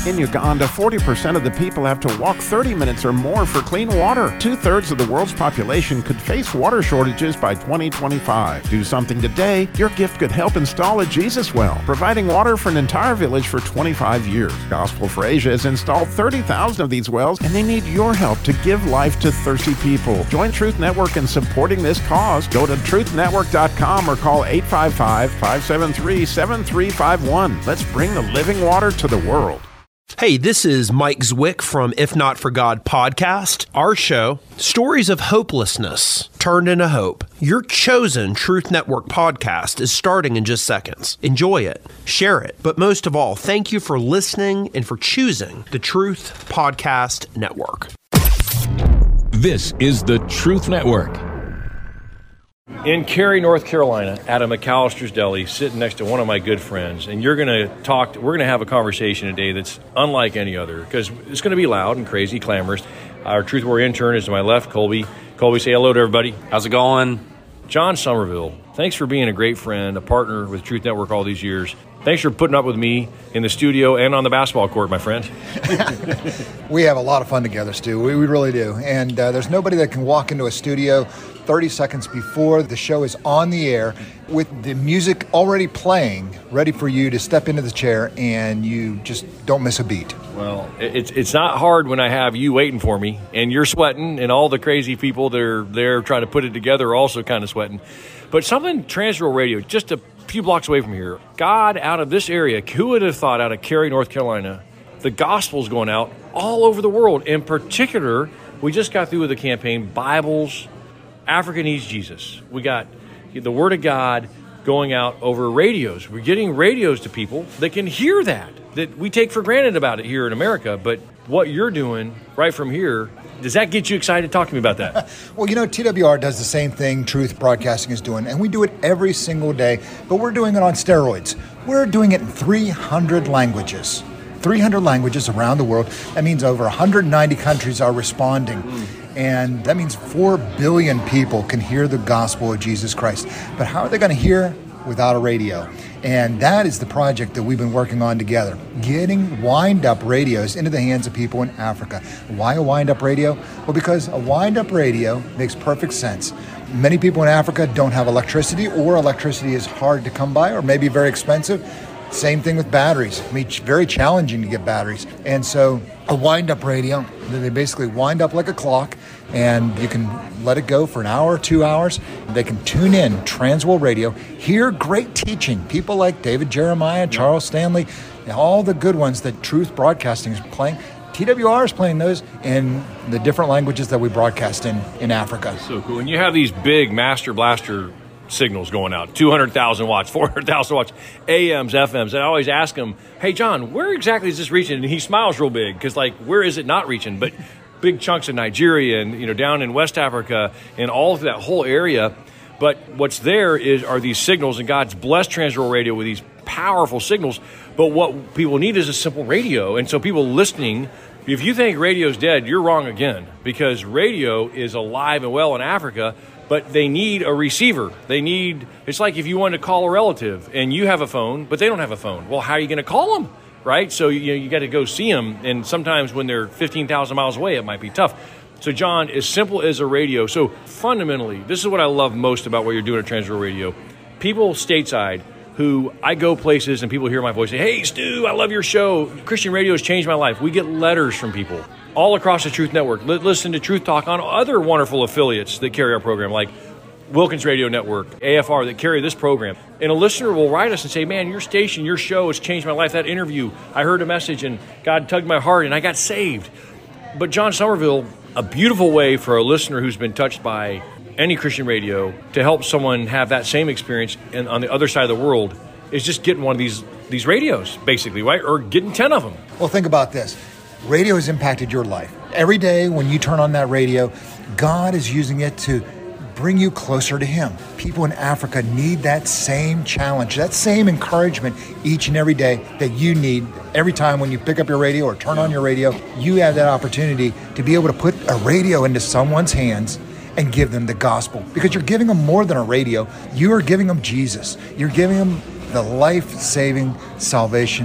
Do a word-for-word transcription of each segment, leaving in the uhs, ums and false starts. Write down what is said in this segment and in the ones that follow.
In Uganda, forty percent of the people have to walk thirty minutes or more for clean water. Two-thirds of the world's population could face water shortages by twenty twenty-five. Do something today. Your gift could help install a Jesus well, providing water for an entire village for twenty-five years. Gospel for Asia has installed thirty thousand of these wells, and they need your help to give life to thirsty people. Join Truth Network in supporting this cause. Go to truth network dot com or call eight five five, five seven three, seven three five one. Let's bring the living water to the world. Hey, this is Mike Zwick from If Not For God podcast. Our show, stories of hopelessness turned into hope. Your chosen Truth Network podcast is starting in just seconds. Enjoy it, share it, but most of all, thank you for listening and for choosing the Truth Podcast Network. This is the Truth Network. In Cary, North Carolina, at a McAllister's Deli, sitting next to one of my good friends, and you're going to talk, we're going to have a conversation today that's unlike any other, because it's going to be loud and crazy, clamorous. Our Truth Warrior intern is to my left, Colby. Colby, say hello to everybody. How's it going? John Somerville, thanks for being a great friend, a partner with Truth Network all these years. Thanks for putting up with me in the studio and on the basketball court, my friend. We have a lot of fun together, Stu. We, we really do. And uh, there's nobody that can walk into a studio thirty seconds before the show is on the air with the music already playing, ready for you to step into the chair, and you just don't miss a beat. Well, it's it's not hard when I have you waiting for me, and you're sweating, and all the crazy people that are there trying to put it together are also kind of sweating. But something Transworld Radio, just a few blocks away from here, God, out of this area, who would have thought out of Cary, North Carolina, the gospel's going out all over the world. In particular, we just got through with the campaign, Bibles, Africa Needs Jesus. We got the Word of God going out over radios. We're getting radios to people that can hear that, that we take for granted about it here in America. But what you're doing right from here, does that get you excited? Talk to me about that. Well, you know, T W R does the same thing Truth Broadcasting is doing, and we do it every single day, but we're doing it on steroids. We're doing it in three hundred languages. three hundred languages around the world. That means over one hundred ninety countries are responding. Mm. And that means four billion people can hear the gospel of Jesus Christ. But how are they going to hear without a radio? And that is the project that we've been working on together, getting wind-up radios into the hands of people in Africa. Why a wind-up radio? Well, because a wind-up radio makes perfect sense. Many people in Africa don't have electricity, or electricity is hard to come by, or maybe very expensive. Same thing with batteries. I mean, very challenging to get batteries. And so a wind-up radio, they basically wind up like a clock, and you can let it go for an hour, two hours. They can tune in, Transworld Radio, hear great teaching. People like David Jeremiah, Charles Stanley, all the good ones that Truth Broadcasting is playing. T W R is playing those in the different languages that we broadcast in, in Africa. So cool. And you have these big Master Blaster signals going out, two hundred thousand watts, four hundred thousand watts, A Ms, F Ms. And I always ask him, hey, John, where exactly is this reaching? And he smiles real big because, like, where is it not reaching? But big chunks of Nigeria and, you know, down in West Africa and all of that whole area. But what's there is are these signals, and God's blessed Transworld Radio with these powerful signals. But what people need is a simple radio. And so people listening, if you think radio's dead, you're wrong again, because radio is alive and well in Africa. But they need a receiver. They need, it's like if you want to call a relative and you have a phone, but they don't have a phone. Well, how are you going to call them, right? So you, you got to go see them. And sometimes when they're fifteen thousand miles away, it might be tough. So, John, as simple as a radio. So fundamentally, this is what I love most about what you're doing at Transworld Radio. People stateside who I go places and people hear my voice say, hey, Stu, I love your show. Christian radio has changed my life. We get letters from people all across the Truth Network. L- listen to Truth Talk on other wonderful affiliates that carry our program, like Wilkins Radio Network, A F R, that carry this program. And a listener will write us and say, man, your station, your show has changed my life. That interview, I heard a message and God tugged my heart and I got saved. But John Somerville, a beautiful way for a listener who's been touched by any Christian radio to help someone have that same experience and on the other side of the world is just getting one of these these radios, basically, right? Or getting ten of them. Well, think about this. Radio has impacted your life. Every day when you turn on that radio, God is using it to bring you closer to Him. People in Africa need that same challenge, that same encouragement each and every day that you need. Every time when you pick up your radio or turn on your radio, you have that opportunity to be able to put a radio into someone's hands and give them the gospel. Because you're giving them more than a radio. You are giving them Jesus. You're giving them the life-saving salvation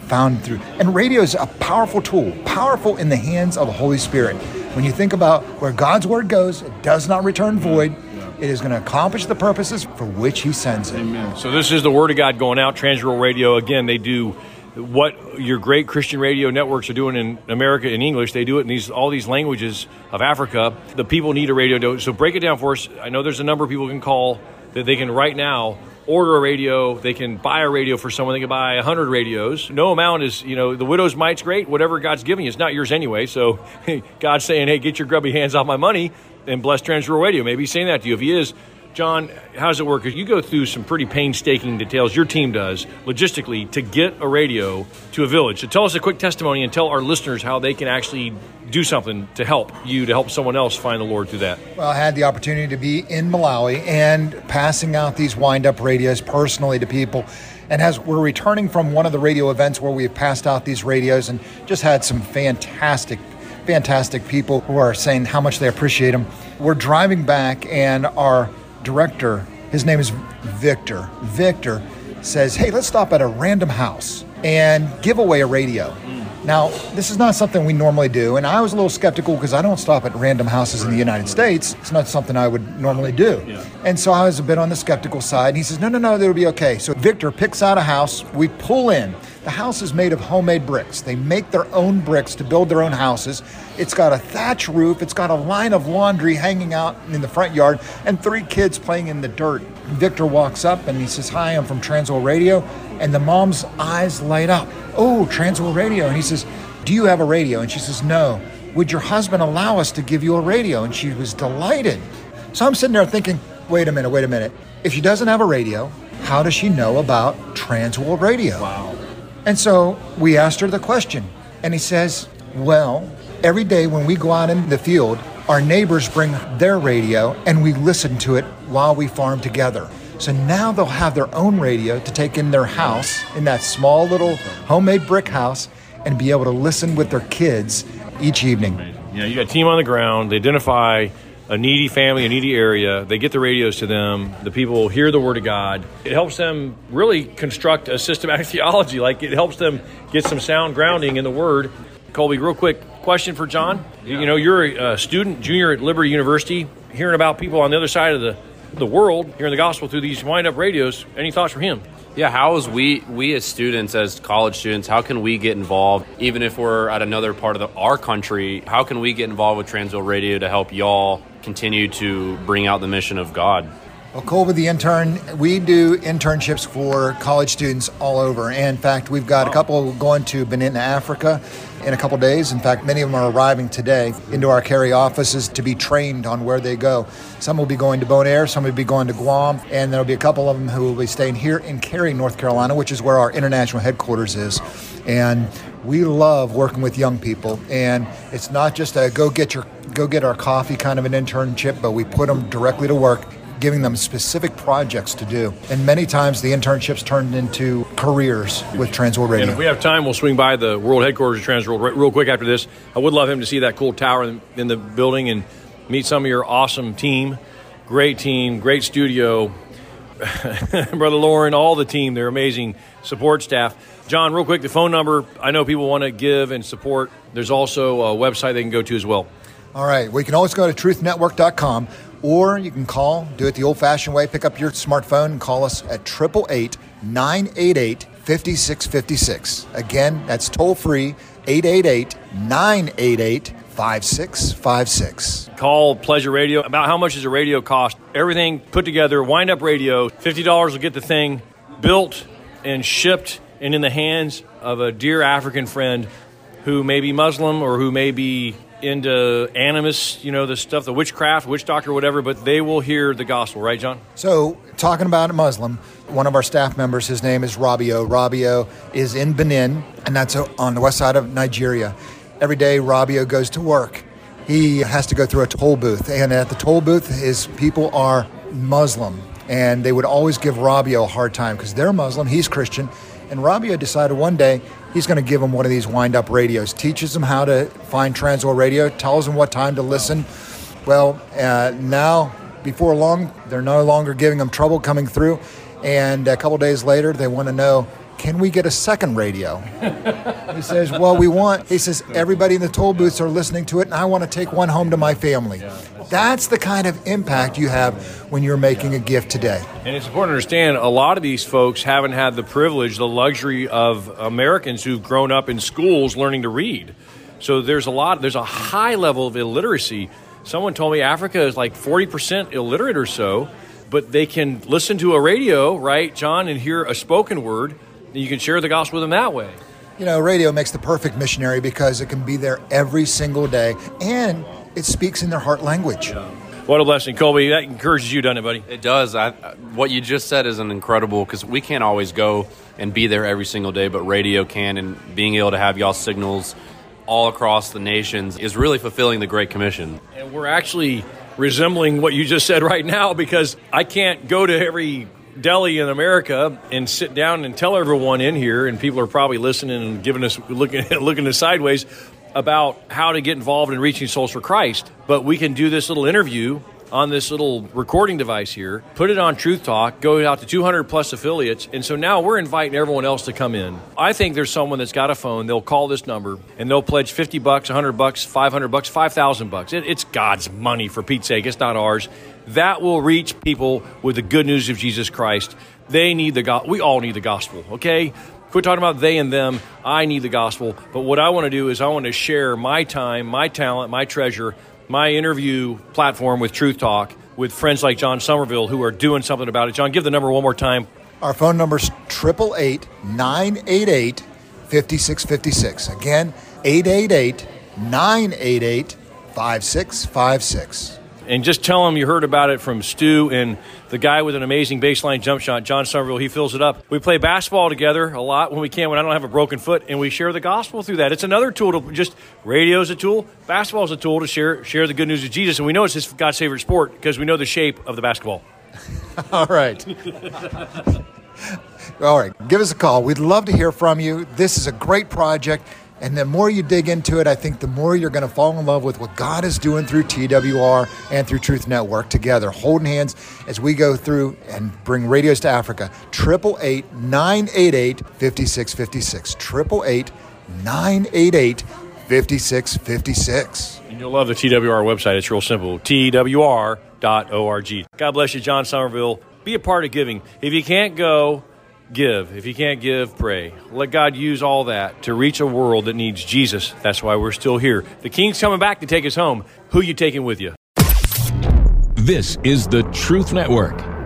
found through. And radio is a powerful tool, powerful in the hands of the Holy Spirit. When you think about where God's word goes, it does not return void. It is going to accomplish the purposes for which he sends it. Amen. So this is the word of God going out. Transworld Radio, again, they do what your great Christian radio networks are doing in America in English. They do it in these all these languages of Africa. The people need a radio. So break it down for us. I know there's a number of people can call that they can right now order a radio. They can buy a radio for someone. They can buy one hundred radios. No amount is, you know, the widow's mite's great. Whatever God's giving you, it's not yours anyway. So God's saying, hey, get your grubby hands off my money and bless Transworld Radio. Maybe he's saying that to you. If he is, John, how does it work? Because you go through some pretty painstaking details, your team does, logistically, to get a radio to a village. So tell us a quick testimony and tell our listeners how they can actually do something to help you, to help someone else find the Lord through that. Well, I had the opportunity to be in Malawi and passing out these wind-up radios personally to people. And as we're returning from one of the radio events where we've passed out these radios and just had some fantastic fantastic people who are saying how much they appreciate them. We're driving back and our director, his name is Victor. Victor says, hey, let's stop at a random house and give away a radio. Mm. Now, this is not something we normally do, and I was a little skeptical because I don't stop at random houses in the United States. It's not something I would normally do. Yeah. And so I was a bit on the skeptical side, and he says, no, no, no, it'll be okay. So Victor picks out a house. We pull in. The house is made of homemade bricks. They make their own bricks to build their own houses. It's got a thatch roof. It's got a line of laundry hanging out in the front yard and three kids playing in the dirt. Victor walks up and he says, hi, I'm from Transworld Radio. And the mom's eyes light up. Oh, Transworld Radio. And he says, do you have a radio? And she says, no. Would your husband allow us to give you a radio? And she was delighted. So I'm sitting there thinking, wait a minute, wait a minute. If she doesn't have a radio, how does she know about Transworld Radio? Wow. And so we asked her the question, and he says, well, every day when we go out in the field, our neighbors bring their radio, and we listen to it while we farm together. So now they'll have their own radio to take in their house, in that small little homemade brick house, and be able to listen with their kids each evening. Yeah, you got a team on the ground. They identify a needy family, a needy area. They get the radios to them. The people hear the word of God. It helps them really construct a systematic theology. Like, it helps them get some sound grounding in the word. Colby, real quick question for John. Yeah. You know, you're a student, junior at Liberty University, hearing about people on the other side of the, the world, hearing the gospel through these wind-up radios. Any thoughts for him? Yeah, how is we, we as students, as college students, how can we get involved, even if we're at another part of the, our country, how can we get involved with Transworld Radio to help y'all continue to bring out the mission of God? Well, Colby, the intern, we do internships for college students all over. And in fact, we've got a couple going to Benin, Africa in a couple days. In fact, many of them are arriving today into our Cary offices to be trained on where they go. Some will be going to Bonaire, some will be going to Guam, and there'll be a couple of them who will be staying here in Cary, North Carolina, which is where our international headquarters is. And we love working with young people. And it's not just a go get your go get our coffee kind of an internship, but we put them directly to work, giving them specific projects to do. And many times the internships turned into careers with Transworld Radio. And if we have time, we'll swing by the world headquarters of Transworld real quick after this. I would love him to see that cool tower in, in the building and meet some of your awesome team. Great team, great studio. Brother Lauren, all the team, they're amazing support staff. John, real quick, the phone number. I know people want to give and support. There's also a website they can go to as well. All right. We can always go to truth network dot com. Or you can call, do it the old-fashioned way, pick up your smartphone and call us at eight eight eight, nine eight eight, five six five six. Again, that's toll-free, eight eight eight, nine eight eight, five six five six. Call Pleasure Radio. About how much does a radio cost? Everything put together, wind-up radio, fifty dollars will get the thing built and shipped and in the hands of a dear African friend who may be Muslim or who may be into animus, you know, the stuff, the witchcraft, witch doctor, whatever, but they will hear the gospel, right, John? So, talking about a Muslim, one of our staff members, his name is Rabio. Rabio is in Benin, and that's on the west side of Nigeria. Every day, Rabio goes to work. He has to go through a toll booth, and at the toll booth, his people are Muslim, and they would always give Rabio a hard time because they're Muslim, he's Christian, and Rabio decided one day he's going to give him one of these wind-up radios, teaches him how to find Transworld Radio, tells him what time to listen. Well, uh, now, before long, they're no longer giving him trouble coming through, and a couple days later, they want to know, can we get a second radio? He says, well, we want, he says, everybody in the toll booths are listening to it, and I want to take one home to my family. Yeah. That's the kind of impact you have when you're making a gift today. And it's important to understand, a lot of these folks haven't had the privilege, the luxury of Americans who've grown up in schools learning to read. So there's a lot, there's a high level of illiteracy. Someone told me Africa is like forty percent illiterate or so, but they can listen to a radio, right, John, and hear a spoken word, and you can share the gospel with them that way. You know, radio makes the perfect missionary because it can be there every single day, and it speaks in their heart language. Yeah. What a blessing. Colby, that encourages you, doesn't it, buddy? It does. I, what you just said is an incredible, because we can't always go and be there every single day, but radio can, and being able to have y'all signals all across the nations is really fulfilling the Great Commission. And we're actually resembling what you just said right now, because I can't go to every deli in America and sit down and tell everyone in here, and people are probably listening and giving us looking looking us sideways about how to get involved in reaching souls for Christ. But we can do this little interview on this little recording device here, put it on Truth Talk, go out to two hundred plus affiliates, and so now we're inviting everyone else to come in. I think there's someone that's got a phone, they'll call this number, and they'll pledge fifty bucks, one hundred bucks, five hundred bucks, five thousand bucks. It, it's God's money, for Pete's sake, it's not ours. That will reach people with the good news of Jesus Christ. They need the gospel. We all need the gospel, okay? Quit talking about they and them. I need the gospel. But what I want to do is I want to share my time, my talent, my treasure, my interview platform with Truth Talk with friends like John Somerville who are doing something about it. John, give the number one more time. Our phone number is eight eight eight, nine eight eight, five six five six. Again, eight eight eight, nine eight eight, five six five six. And just tell them you heard about it from Stu and the guy with an amazing baseline jump shot, John Somerville. He fills it up. We play basketball together a lot when we can, when I don't have a broken foot, and we share the gospel through that. It's another tool to just, radio is a tool, basketball is a tool to share share the good news of Jesus. And we know it's his God's favorite sport because we know the shape of the basketball. All right. All right. Give us a call. We'd love to hear from you. This is a great project. And the more you dig into it, I think the more you're going to fall in love with what God is doing through T W R and through Truth Network together, holding hands as we go through and bring radios to Africa. eight eight eight, nine eight eight, five six five six. eight eight eight, nine eight eight, five six five six. And you'll love the T W R website. It's real simple, T W R dot org. God bless you, John Somerville. Be a part of giving. If you can't go, give. If you can't give, pray. Let God use all that to reach a world that needs Jesus. That's why we're still here. The King's coming back to take us home. Who you taking with you? This is the Truth Network.